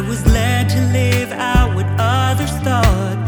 was led to live out what others thought